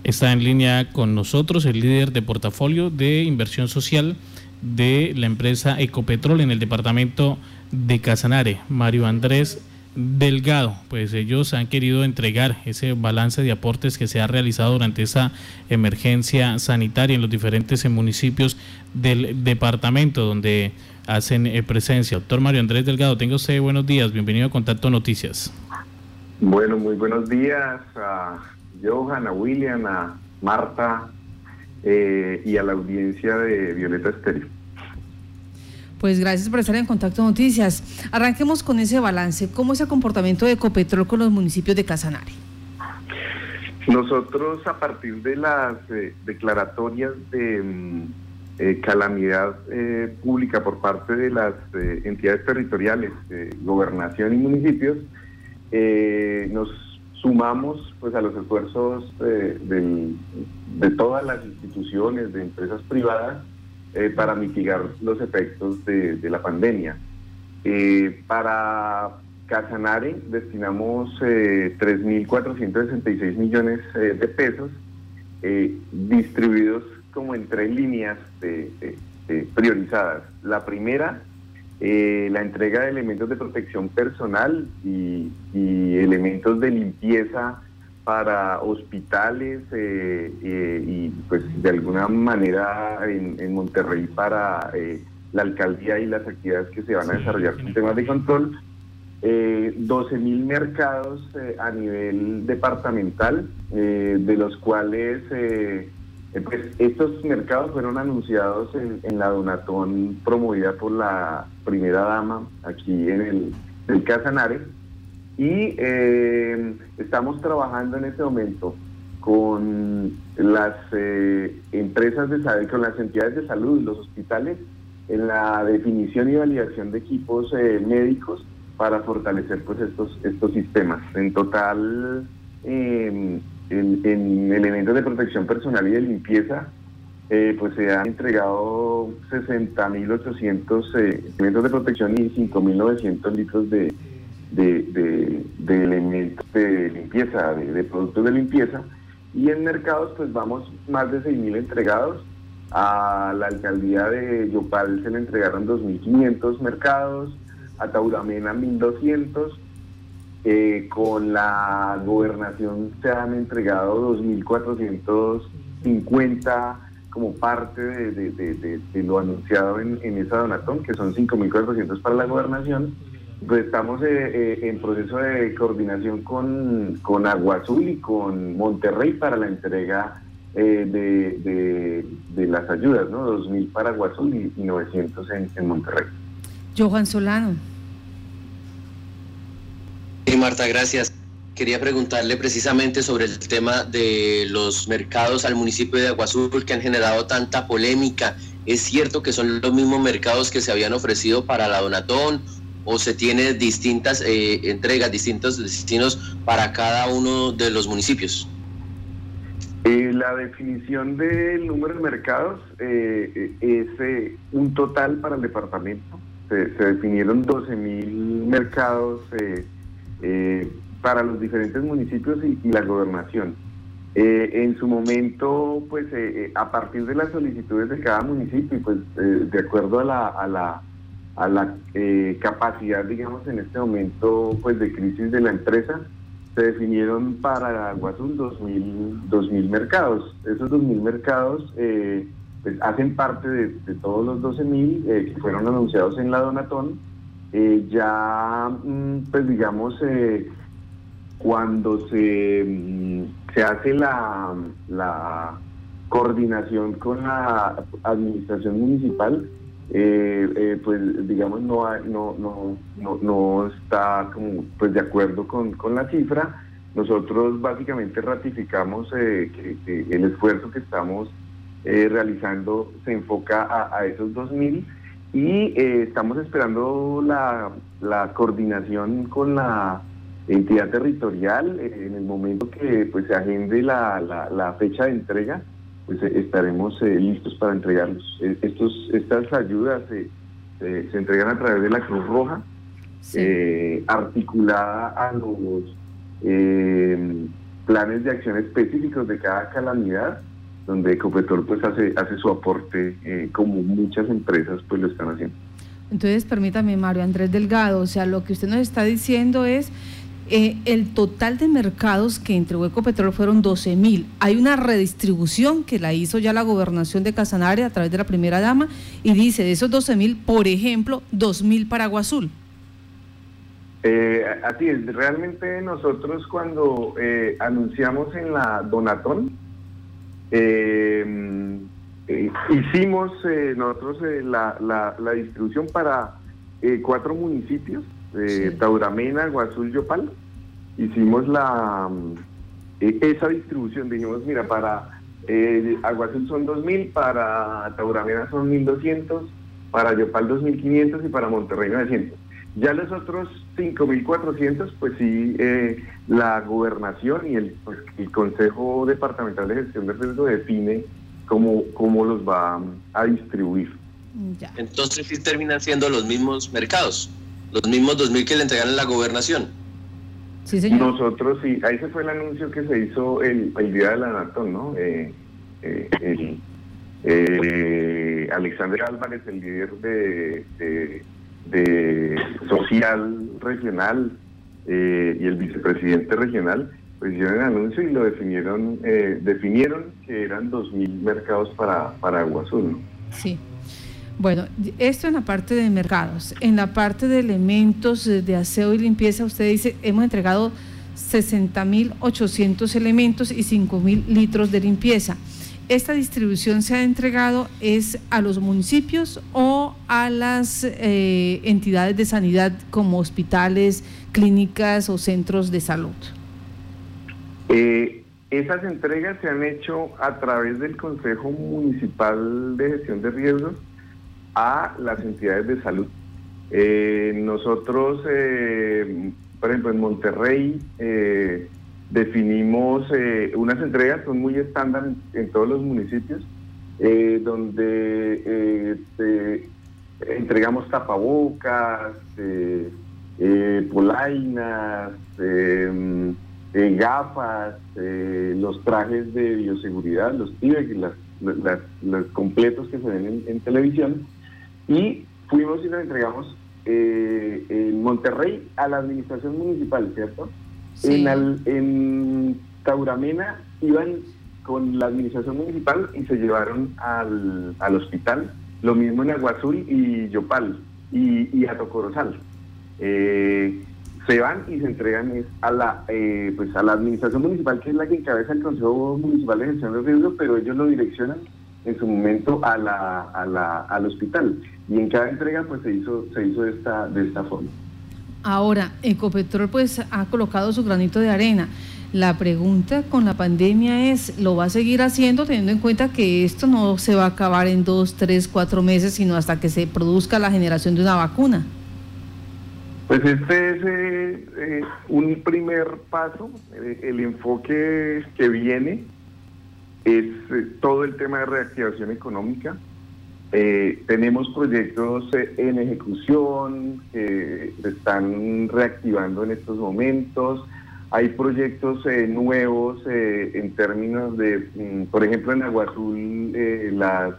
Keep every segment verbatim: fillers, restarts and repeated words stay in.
Está en línea con nosotros el líder de portafolio de inversión social de la empresa Ecopetrol en el departamento de Casanare, Mario Andrés Delgado. Pues ellos han querido entregar ese balance de aportes que se ha realizado durante esa emergencia sanitaria en los diferentes municipios del departamento donde hacen eh, presencia. Doctor Mario Andrés Delgado, tenga usted buenos días, bienvenido a Contacto Noticias. Bueno, muy buenos días a Johan, a William, a Marta eh, y a la audiencia de Violeta Estéreo. Pues gracias por estar en Contacto Noticias. Arranquemos con ese balance. ¿Cómo es el comportamiento de Ecopetrol con los municipios de Casanare? Nosotros, a partir de las eh, declaratorias de eh, calamidad eh, pública por parte de las eh, entidades territoriales, eh, gobernación y municipios, eh, nos sumamos pues a los esfuerzos eh, del, de todas las instituciones, de empresas privadas, Eh, para mitigar los efectos de, de la pandemia. Eh, para Casanare destinamos eh, tres mil cuatrocientos sesenta y seis millones eh, de pesos, eh, distribuidos como en tres líneas de, de, de priorizadas. La primera, eh, la entrega de elementos de protección personal y, y elementos de limpieza para hospitales eh, eh, y pues de alguna manera en, en Monterrey para eh, la alcaldía y las actividades que se van a desarrollar con temas de control, eh, doce mil mercados eh, a nivel departamental, eh, de los cuales eh, eh, pues estos mercados fueron anunciados en, en la Donatón promovida por la primera dama aquí en el, el Casanare. Y eh, estamos trabajando en este momento con las eh, empresas de salud, con las entidades de salud, los hospitales, en la definición y validación de equipos eh, médicos para fortalecer pues estos estos sistemas. En total, eh, en, en elementos de protección personal y de limpieza, eh, pues se han entregado sesenta mil ochocientos eh, elementos de protección y cinco mil novecientos litros de De, de, de elementos de limpieza, de, de productos de limpieza, y en mercados pues vamos más de seis mil entregados. A la alcaldía de Yopal se le entregaron dos mil quinientos mercados, a Tauramena mil doscientos, eh, con la gobernación se han entregado dos mil cuatrocientos cincuenta como parte de, de, de, de, de lo anunciado en, en esa donatón, que son cinco mil cuatrocientos para la gobernación. Pues estamos eh, eh, en proceso de coordinación con, con Agua Azul y con Monterrey para la entrega eh, de, de, de las ayudas, ¿no? dos mil para Agua Azul y, y novecientos en, en Monterrey. Johan Solano. Sí, Marta, gracias. Quería preguntarle precisamente sobre el tema de los mercados al municipio de Agua Azul que han generado tanta polémica. ¿Es cierto que son los mismos mercados que se habían ofrecido para la Donatón, o se tiene distintas eh, entregas, distintos destinos para cada uno de los municipios? Eh, la definición del número de mercados eh, es eh, un total para el departamento. Se, se definieron doce mil mercados eh, eh, para los diferentes municipios y, y la gobernación. Eh, en su momento, pues eh, a partir de las solicitudes de cada municipio, pues eh, de acuerdo a la, a la a la eh, capacidad, digamos, en este momento pues de crisis de la empresa, se definieron para Agua Azul dos mil mercados. Esos dos mil mercados eh, pues hacen parte de, de todos los doce mil eh, que fueron anunciados en la Donatón. Eh, ya, pues digamos, eh, cuando se, se hace la, la coordinación con la administración municipal, Eh, eh, pues digamos no, hay, no no no no está como pues de acuerdo con, con la cifra. Nosotros básicamente ratificamos eh, que, que el esfuerzo que estamos eh, realizando se enfoca a, a esos dos mil y eh, estamos esperando la, la coordinación con la entidad territorial eh, en el momento que pues se agende la, la, la fecha de entrega. Pues eh, estaremos eh, listos para entregarlos. Eh, estos, estas ayudas eh, eh, se entregan a través de la Cruz Roja, sí. eh, articulada a los eh, planes de acción específicos de cada calamidad, donde Ecopetrol pues hace, hace su aporte, eh, como muchas empresas pues lo están haciendo. Entonces, permítame, Mario Andrés Delgado, o sea, lo que usted nos está diciendo es, eh, el total de mercados que entregó Ecopetrol fueron doce mil. Hay una redistribución que la hizo ya la gobernación de Casanare a través de la primera dama, y dice, de esos doce mil, por ejemplo, dos mil para Agua Azul. Eh, así es, realmente nosotros cuando eh, anunciamos en la Donatón, eh, eh, hicimos eh, nosotros eh, la, la, la distribución para eh, cuatro municipios, eh, sí. Tauramena, Agua Azul, Yopal. Hicimos la eh, esa distribución, dijimos, mira, para eh, Agua Azul son dos mil, para Tauramena son mil doscientos, para Yopal dos mil quinientos y para Monterrey novecientos. Ya los otros cinco mil cuatrocientos, pues sí, eh, la gobernación y el, pues, el Consejo Departamental de Gestión de Riesgo define cómo, cómo los va a distribuir. Ya. Entonces sí terminan siendo los mismos mercados, los mismos dos mil que le entregaron la gobernación. Sí, señor. Nosotros sí, ahí se fue el anuncio que se hizo el, el día de la Donatón, ¿no? Eh, eh, el, eh, Alexander Álvarez, el líder de... de de social regional eh, y el vicepresidente regional, pues hicieron el anuncio y lo definieron, eh, definieron que eran dos mil mercados para, para Agua Azul, ¿no? Sí. Bueno, esto en la parte de mercados. En la parte de elementos de aseo y limpieza, usted dice, hemos entregado sesenta mil ochocientos elementos y cinco mil litros de limpieza. ¿Esta distribución se ha entregado es a los municipios o a las eh, entidades de sanidad como hospitales, clínicas o centros de salud? Eh, esas entregas se han hecho a través del Consejo Municipal de Gestión de Riesgos a las entidades de salud. Eh, nosotros, eh, por ejemplo, en Monterrey, eh, definimos eh, unas entregas, son muy estándar en, en todos los municipios, eh, donde eh, te, entregamos tapabocas, eh, eh, polainas, eh, eh, gafas, eh, los trajes de bioseguridad, los T I B E C, las, las, los completos que se ven en, en televisión, y fuimos y los entregamos eh, en Monterrey a la administración municipal, ¿cierto? Sí. En, al, en Tauramena iban con la administración municipal y se llevaron al, al hospital, lo mismo en Agua Azul y Yopal y, y a Tocorozal. Eh, se van y se entregan a la eh, pues a la administración municipal, que es la que encabeza el Consejo Municipal de Gestión de Riesgos, pero ellos lo direccionan en su momento a la, a la, al hospital, y en cada entrega pues se hizo, se hizo de esta, de esta forma. Ahora, Ecopetrol pues ha colocado su granito de arena. La pregunta con la pandemia es, ¿lo va a seguir haciendo teniendo en cuenta que esto no se va a acabar en dos, tres, cuatro meses, sino hasta que se produzca la generación de una vacuna? Pues este es eh, eh, un primer paso. Eh, el enfoque que viene es eh, todo el tema de reactivación económica. Eh, tenemos proyectos eh, en ejecución que se están reactivando en estos momentos. Hay proyectos eh, nuevos eh, en términos de, mm, por ejemplo, en Agua Azul, eh, las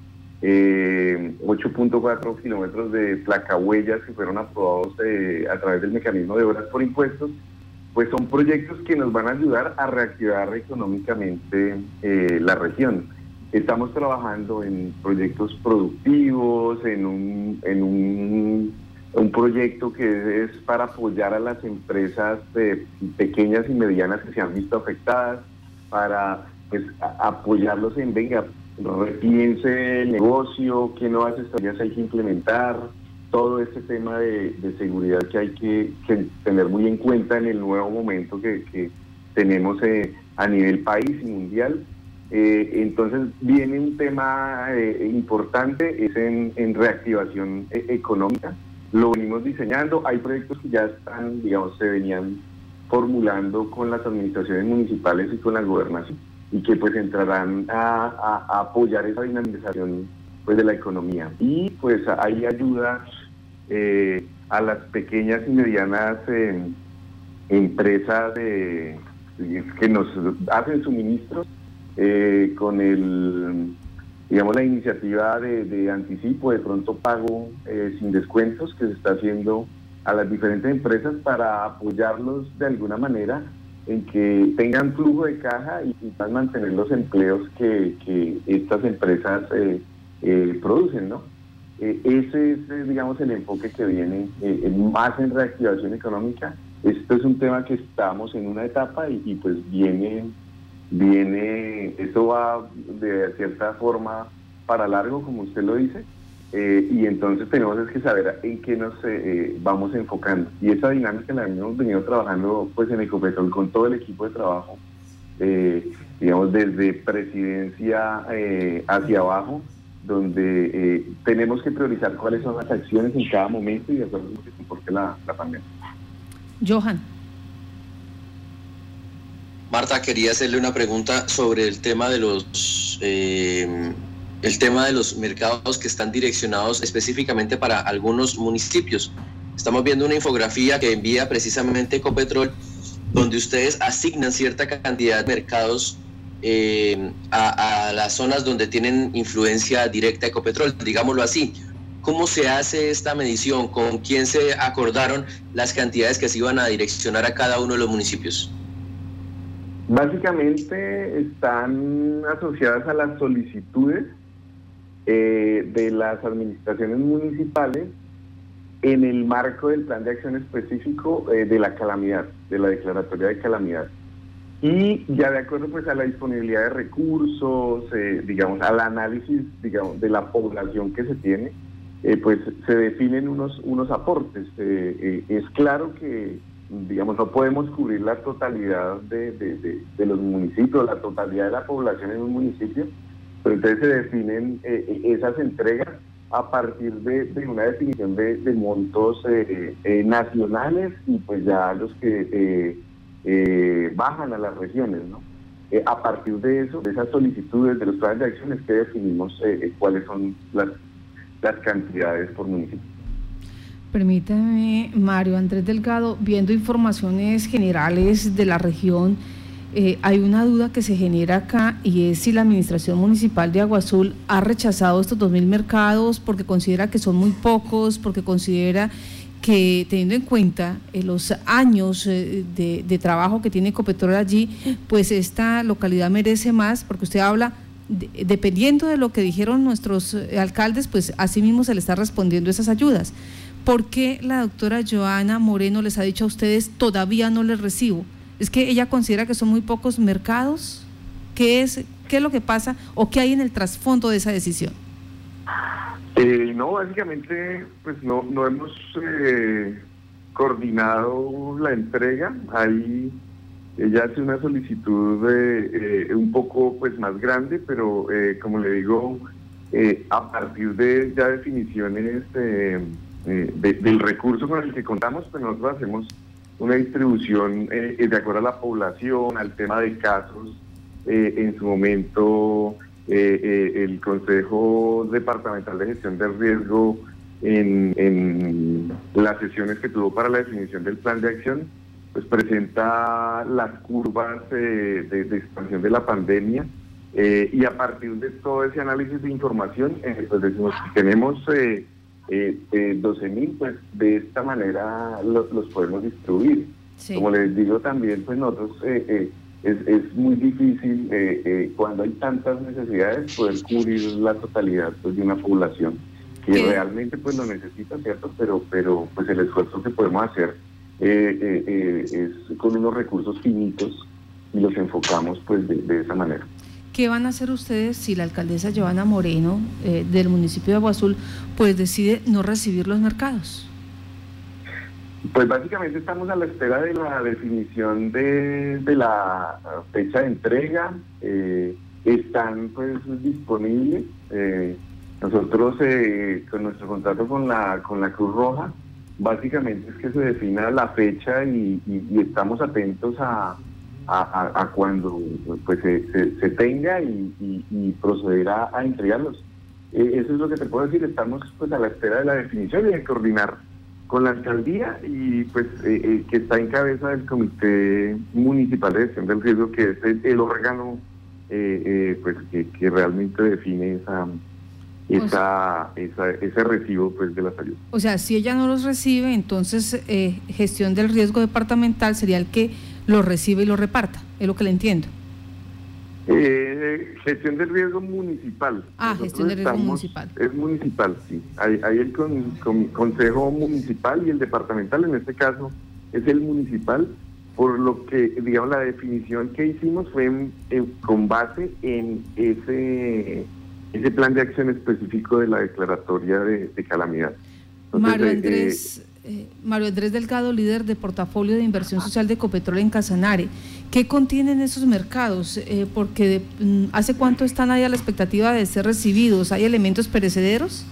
eh, ocho punto cuatro kilómetros de placahuellas que fueron aprobados eh, a través del mecanismo de obras por impuestos, pues son proyectos que nos van a ayudar a reactivar económicamente eh, la región. Estamos trabajando en proyectos productivos, en un, en un, un proyecto que es para apoyar a las empresas eh, pequeñas y medianas que se han visto afectadas, para pues, a, apoyarlos en, venga, repiense el negocio, qué nuevas estrategias hay que implementar, todo este tema de, de seguridad que hay que, que tener muy en cuenta en el nuevo momento que, que tenemos eh, a nivel país y mundial. Eh, entonces viene un tema eh, importante, es en, en reactivación eh, económica. Lo venimos diseñando, hay proyectos que ya están, digamos, se venían formulando con las administraciones municipales y con la gobernación, y que pues entrarán a, a, a apoyar esa dinamización pues de la economía. Y pues hay ayuda eh, a las pequeñas y medianas eh, empresas de que nos hacen suministros eh, con el, digamos, la iniciativa de, de anticipo, de pronto pago eh, sin descuentos que se está haciendo a las diferentes empresas para apoyarlos de alguna manera en que tengan flujo de caja y, y puedan mantener los empleos que, que estas empresas eh, eh, producen, ¿no? Eh, ese es, eh, digamos, el enfoque que viene eh, más en reactivación económica. Esto es un tema que estamos en una etapa y, y pues viene, viene, esto va de cierta forma para largo, como usted lo dice, eh, y entonces tenemos es que saber en qué nos eh, vamos enfocando. Y esa dinámica la hemos venido trabajando pues en Ecopetrol con todo el equipo de trabajo, eh, digamos desde presidencia eh, hacia abajo, donde eh, tenemos que priorizar cuáles son las acciones en cada momento y de acuerdo a lo que comporte la, la pandemia. Johan. Marta, quería hacerle una pregunta sobre el tema de los eh, el tema de los mercados que están direccionados específicamente para algunos municipios. Estamos viendo una infografía que envía precisamente Ecopetrol, donde ustedes asignan cierta cantidad de mercados eh, a, a las zonas donde tienen influencia directa Ecopetrol, digámoslo así. ¿Cómo se hace esta medición? ¿Con quién se acordaron las cantidades que se iban a direccionar a cada uno de los municipios? Básicamente están asociadas a las solicitudes eh, de las administraciones municipales en el marco del plan de acción específico eh, de la calamidad, de la declaratoria de calamidad. Y ya de acuerdo pues a la disponibilidad de recursos, eh, digamos, al análisis, digamos, de la población que se tiene, eh, pues se definen unos, unos aportes. Eh, eh, es claro que, digamos, no podemos cubrir la totalidad de, de, de, de los municipios, la totalidad de la población en un municipio, pero entonces se definen eh, esas entregas a partir de, de una definición de, de montos eh, eh, nacionales y pues ya los que eh, eh, bajan a las regiones, ¿no? Eh, a partir de eso, de esas solicitudes, de los planes de acciones que definimos eh, cuáles son las, las cantidades por municipio. Permítame, Mario Andrés Delgado, viendo informaciones generales de la región, eh, hay una duda que se genera acá y es si la Administración Municipal de Agua Azul ha rechazado estos dos mil mercados porque considera que son muy pocos, porque considera que teniendo en cuenta eh, los años eh, de, de trabajo que tiene Ecopetrol allí, pues esta localidad merece más, porque usted habla, de, dependiendo de lo que dijeron nuestros eh, alcaldes, pues así mismo se le está respondiendo esas ayudas. ¿Por qué la doctora Joana Moreno les ha dicho a ustedes todavía no les recibo? ¿Es que ella considera que son muy pocos mercados? ¿Qué es, qué es lo que pasa o qué hay en el trasfondo de esa decisión? Eh, no, básicamente pues no, no hemos eh, coordinado la entrega. Ahí ella hace una solicitud eh, eh, un poco pues más grande, pero eh, como le digo, eh, a partir de ya definiciones eh, eh, de, del recurso con el que contamos, pues nosotros hacemos una distribución eh, de acuerdo a la población, al tema de casos. Eh, en su momento eh, eh, el Consejo Departamental de Gestión del Riesgo en, en las sesiones que tuvo para la definición del plan de acción, pues presenta las curvas eh, de, de expansión de la pandemia eh, y a partir de todo ese análisis de información, eh, pues decimos que tenemos eh, eh, eh, doce mil, pues de esta manera lo, los podemos distribuir. Sí. Como les digo también, pues nosotros eh, eh, es, es muy difícil eh, eh, cuando hay tantas necesidades poder cubrir la totalidad pues, de una población que ¿Qué? realmente pues lo necesita, ¿cierto? Pero, pero pues el esfuerzo que podemos hacer eh, eh, eh, es con unos recursos finitos y los enfocamos pues de, de esa manera. ¿Qué van a hacer ustedes si la alcaldesa Joana Moreno eh, del municipio de Agua Azul pues decide no recibir los mercados? Pues básicamente estamos a la espera de la definición de, de la fecha de entrega. Eh, están pues disponibles. Eh, nosotros eh, con nuestro contrato con la con la Cruz Roja, básicamente es que se defina la fecha y, y, y estamos atentos a, a, a cuando pues se, se, se tenga y, y, y procederá a entregarlos. Eh, eso es lo que te puedo decir. Estamos pues a la espera de la definición y de coordinar con la alcaldía y pues eh, eh, que está en cabeza del Comité Municipal de Gestión del Riesgo, que es el, el órgano eh, eh, pues que, que realmente define esa, esa, esa ese recibo pues de la salud. O sea, si ella no los recibe, entonces eh, gestión del riesgo departamental sería el que los recibe y los reparta, es lo que le entiendo. Eh, gestión del riesgo municipal. Ah, Nosotros gestión del riesgo estamos, municipal. Es municipal, sí. Hay, hay el con, con, consejo municipal y el departamental, en este caso es el municipal, por lo que, digamos, la definición que hicimos fue en, en, con base en ese, ese plan de acción específico de la declaratoria de, de calamidad. Entonces, Mario Andrés... Eh, Eh, Mario Andrés Delgado, líder de portafolio de inversión social de Ecopetrol en Casanare. ¿Qué contienen esos mercados? Eh, porque de, mm, ¿hace cuánto están ahí a la expectativa de ser recibidos? ¿Hay elementos perecederos?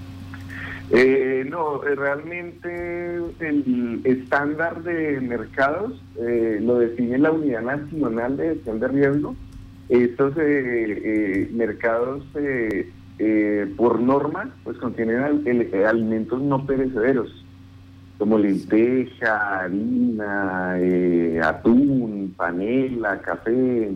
Eh, no, realmente el estándar de mercados eh, lo define la Unidad Nacional de Gestión de Riesgo. Estos eh, eh, mercados eh, eh, por norma pues contienen al, el, alimentos no perecederos, como lenteja, harina, eh, atún, panela, café,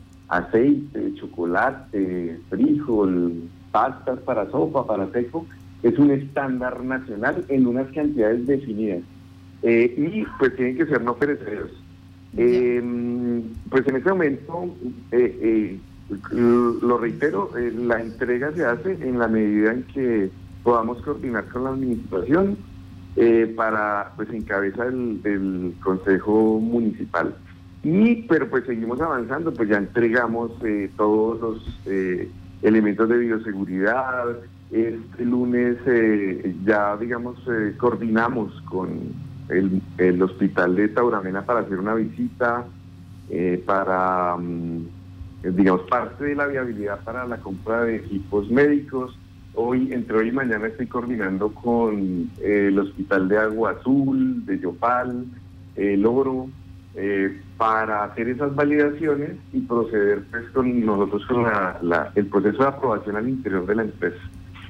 aceite, chocolate, frijol, pastas para sopa, para seco. Es un estándar nacional en unas cantidades definidas. Eh, y pues tienen que ser no perecederos. Eh, pues en este momento, eh, eh, lo reitero, eh, la entrega se hace en la medida en que podamos coordinar con la administración, Eh, para pues en cabeza del, del Consejo Municipal. Y pero pues seguimos avanzando, pues ya entregamos eh, todos los eh, elementos de bioseguridad. Este lunes eh, ya digamos eh, coordinamos con el, el hospital de Tauramena para hacer una visita eh, para um, digamos parte de la viabilidad para la compra de equipos médicos. Hoy, entre hoy y mañana, estoy coordinando con eh, el Hospital de Agua Azul, de Yopal, El Oro, eh, para hacer esas validaciones y proceder pues con nosotros con la, la, el proceso de aprobación al interior de la empresa,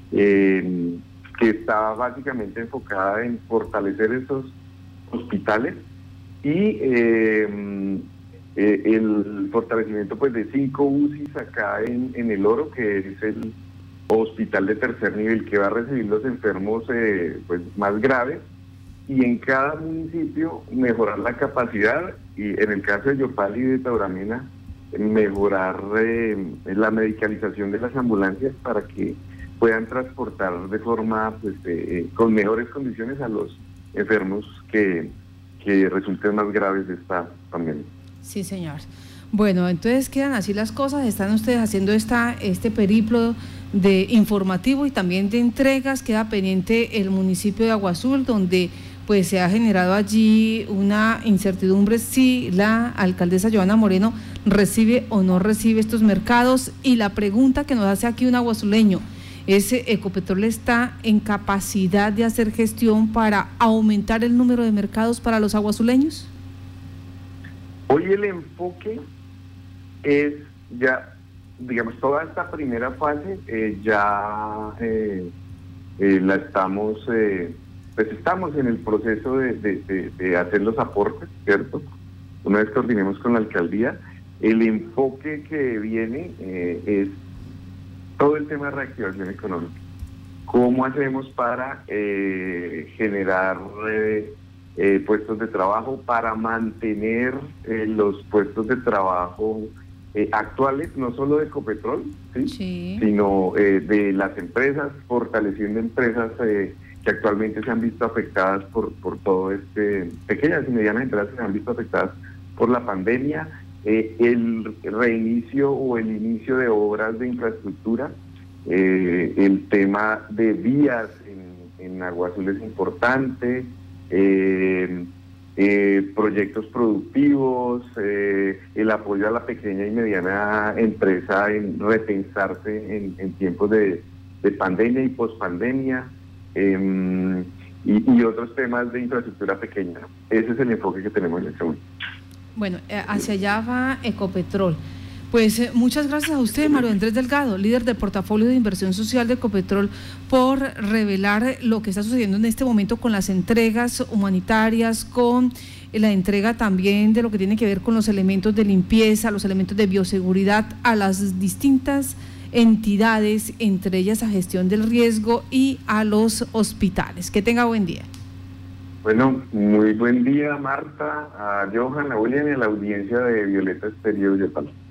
eh, que está básicamente enfocada en fortalecer esos hospitales y eh, eh, el fortalecimiento pues de cinco U C Is acá en, en El Oro, que es el hospital de tercer nivel que va a recibir los enfermos eh, pues más graves, y en cada municipio mejorar la capacidad, y en el caso de Yopal y de Tauramena mejorar eh, la medicalización de las ambulancias para que puedan transportar de forma pues eh, con mejores condiciones a los enfermos que, que resulten más graves de esta pandemia. Sí, señor. Bueno, entonces quedan así las cosas, están ustedes haciendo esta este periplo de informativo y también de entregas. Queda pendiente el municipio de Agua Azul, donde pues se ha generado allí una incertidumbre si la alcaldesa Johanna Moreno recibe o no recibe estos mercados. Y la pregunta que nos hace aquí un aguazuleño es: ¿Ecopetrol está en capacidad de hacer gestión para aumentar el número de mercados para los aguazuleños? Hoy el enfoque es ya, digamos, toda esta primera fase eh, ya eh, eh, la estamos, eh, pues estamos en el proceso de, de, de, de hacer los aportes, ¿cierto? Una vez coordinemos con la alcaldía, el enfoque que viene eh, es todo el tema de reactivación económica. ¿Cómo hacemos para eh, generar eh, eh, puestos de trabajo, para mantener eh, los puestos de trabajo Eh, actuales, no solo de Ecopetrol, ¿sí? Sí. sino eh, de las empresas, fortaleciendo empresas eh, que actualmente se han visto afectadas por, por todo este, pequeñas y medianas empresas que se han visto afectadas por la pandemia, eh, el reinicio o el inicio de obras de infraestructura, eh, el tema de vías en, en Agua Azul es importante, eh, Eh, proyectos productivos, eh, el apoyo a la pequeña y mediana empresa en repensarse en, en tiempos de, de pandemia y pospandemia, eh, y, y otros temas de infraestructura pequeña. Ese es el enfoque que tenemos en este momento. Bueno, hacia allá va Ecopetrol. Pues eh, muchas gracias a usted, Mario Andrés Delgado, líder del portafolio de inversión social de Ecopetrol, por revelar lo que está sucediendo en este momento con las entregas humanitarias, con la entrega también de lo que tiene que ver con los elementos de limpieza, los elementos de bioseguridad a las distintas entidades, entre ellas a gestión del riesgo y a los hospitales. Que tenga buen día. Bueno, muy buen día, Marta, a Johan, a William y a la audiencia de Violeta Estéreo Yopal.